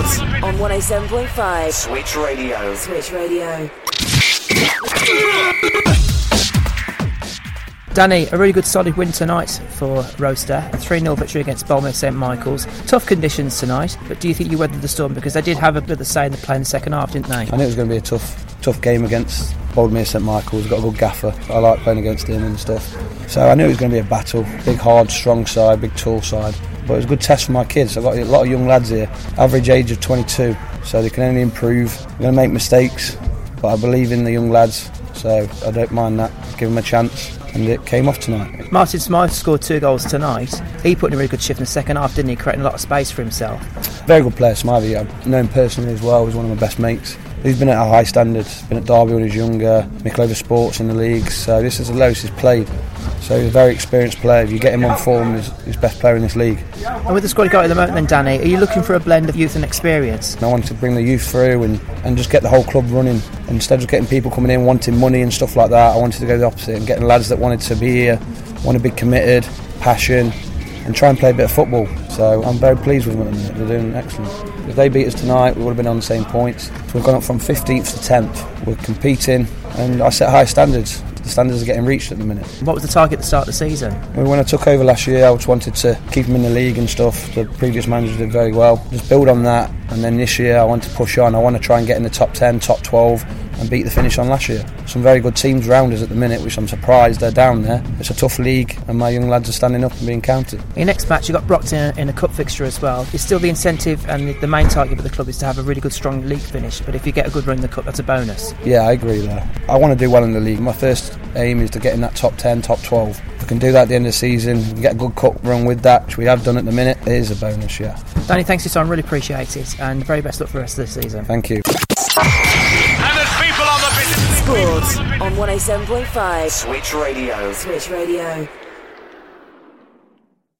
Sports on 107.5 Switch Radio. Switch Radio. Danny, a really good solid win tonight for Roaster. A 3-0 victory against Bournemouth St Michael's. Tough conditions tonight, but do you think you weathered the storm? Because they did have a bit of the say in the play in the second half, didn't they? I knew it was going to be a tough game against Bournemouth St Michael's. Got a good gaffer. I like playing against him and stuff. So I knew it was going to be a battle. Big, hard, strong side, big, tall side. But it was a good test for my kids. I've got a lot of young lads here, average age of 22, so they can only improve. They're going to make mistakes, but I believe in the young lads, so I don't mind that. Give them a chance. And it came off tonight. Martin Smythe scored 2 goals tonight. He put in a really good shift in the second half, didn't he? Creating a lot of space for himself. Very good player, Smythe. I've known him personally as well. He's one of my best mates. He's been at a high standard. Been at Derby when he was younger. Middlesbrough Sports in the leagues. So this is the lowest he's played. So he's a very experienced player. If you get him on form, he's best player in this league. And with the squad you got at the moment then, Danny, are you looking for a blend of youth and experience? I wanted to bring the youth through and just get the whole club running. Instead of getting people coming in wanting money and stuff like that, I wanted to go the opposite and getting lads that wanted to be here, want to be committed, passion, and try and play a bit of football. So I'm very pleased with them at the minute. They're doing excellent. If they beat us tonight, we would have been on the same points. So we've gone up from 15th to 10th. We're competing, and I set high standards. The standards are getting reached at the minute. What was the target at the start of the season? When I took over last year, I just wanted to keep them in the league and stuff. The previous manager did very well. Just build on that, and then this year I want to push on. I want to try and get in the top 10, top 12 and beat the finish on last year. Some very good teams around us at the minute, which I'm surprised they're down there. It's a tough league and my young lads are standing up and being counted. Your next match, you've got Brockton in a cup fixture as well. It's still the incentive and the main target for the club is to have a really good strong league finish, but if you get a good run in the cup, that's a bonus. Yeah, I agree there. I want to do well in the league. My first aim is to get in that top 10, top 12. If I can do that at the end of the season, get a good cup run with that, which we have done at the minute, it is a bonus, yeah. Danny, thanks for your time, really appreciate it, and very best luck for the rest of the season. Thank you. And there's people on the pitch. Sports on 107.5 Switch Radio. Switch Radio.